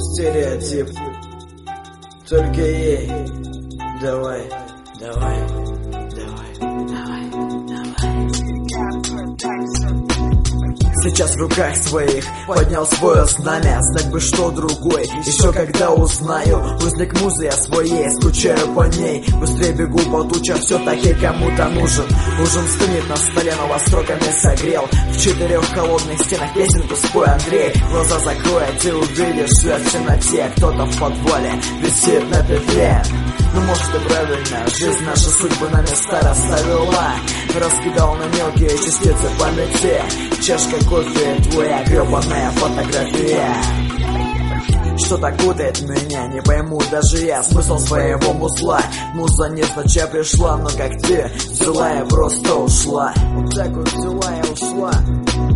Стереотип. Только ей. Давай, давай, давай, давай, давай. Сейчас в руках своих поднял свое знамя. Знать бы, что другой еще когда узнаю. Узник музы я своей, скучаю по ней. Быстрее бегу по тучам, все-таки кому-то нужен. Ужин стынет на столе, но вас строками согрел. В 4 холодных стенах песенку спой, Андрей. Глаза закрой, а ты увидишь свет в темноте. Кто-то в подвале висит на петле. Ну может и правильно, жизнь наши судьбы на места расставила. Раскидал на мелкие частицы памяти. Чашка кофе, твоя гребаная фотография. Что так путает меня, не пойму даже я смысл своего мусла. Муза не сначала пришла, но как ты взяла и просто ушла. Вот так вот взяла и ушла.